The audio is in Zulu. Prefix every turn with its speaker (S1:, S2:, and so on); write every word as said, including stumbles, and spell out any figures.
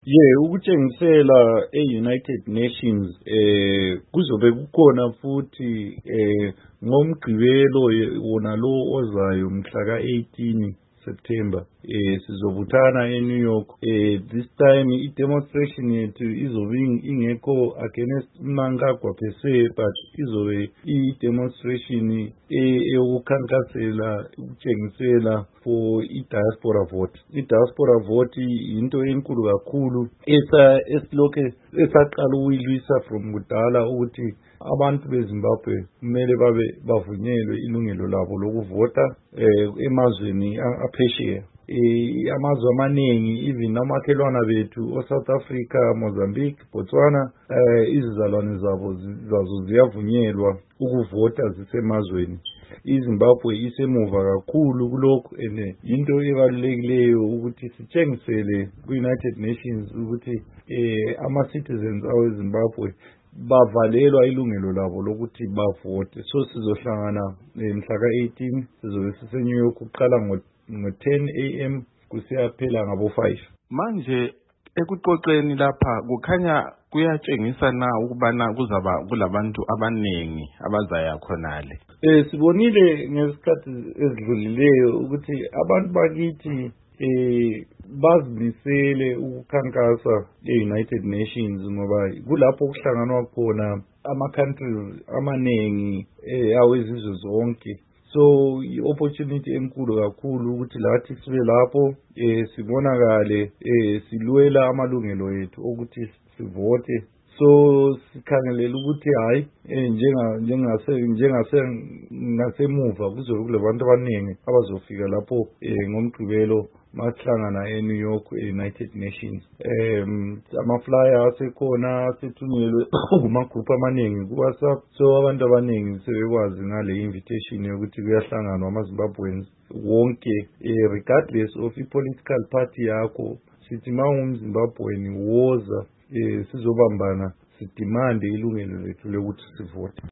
S1: Yeah, ukutshengisela e-United Nations eh kuzobe kukhona futhi eh ngomgqibelo ye- wona lo ozayo mhla ka-eighteen September eh sizobuthana e-New York. Eh this time i-demonstration yethu izobe ing- ingekho against Mnangagwa per se, but izobe i-demonstration eh, eyokukhankasela ukutshengisela for i-diaspora vote. I-diaspora vote into enkulu kakhulu esa esilokhe esaqala ukuyilwisa from kudala ukuthi abantu beZimbabwe kumele babe bavunyelwe ilungelo labo lokuvota eh emazweni a- aphesheya. Eh amazwe amaningi even amakhelwana bethu o-South Africa, Mozambique, Botswana eh izizalwane zabo zi- zazo ziyavunyelwa ukuvota zisemazweni. iZimbabwe isemuva kakhulu kulokhu and into ebalulekileyo ukuthi sitshengisele ku-United Nations ukuthi eh ama-citizens aweZimbabwe bavalelwa ilungelo labo lokuthi bavote. So sizohlangana eh, mhla ka-eighteen sizobe sise-New York kuqala ngo- ngo-ten a m kusiyaphela ngabo-five.
S2: Manje ekuxoxeni lapha kukhanya kuyatshengisa na ukubana kuzaba kulabantu abanengi abazaya khonale.
S1: Eh sibonile ngesikhathi ezidlulileyo ukuthi abantu bakithi eh bazimisele ukukhankasa e-United Nations ngoba kulapho kuhlanganwa khona ama-countries amanengi eh awezizwe zonke. So i-opportunity enkulu kakhulu ukuthi lathi sibe lapho eh sibonakale eh silwela amalungelo ethu ukuthi sivote. So sikhangelela ukuthi hayi eh, njenga njengase njengase ngasemuva kuzobe kulabantu abaningi abazofika lapho eh, ngomgqibelo masihlangana e-New York e-United Nations. Um ama-flyer asekhona asethunyelwe kuma-group amaningi ku-WhatsApp. So abantu abaningi sebekwazi ngale invitation yokuthi kuyahlanganwa ama-Zimbabweans wonke eh, regardless of i-political party yakho. Sithi ma ungumZimbabwean woza eh sizobambana sidimande ilungelo lethu lokuthi sivote.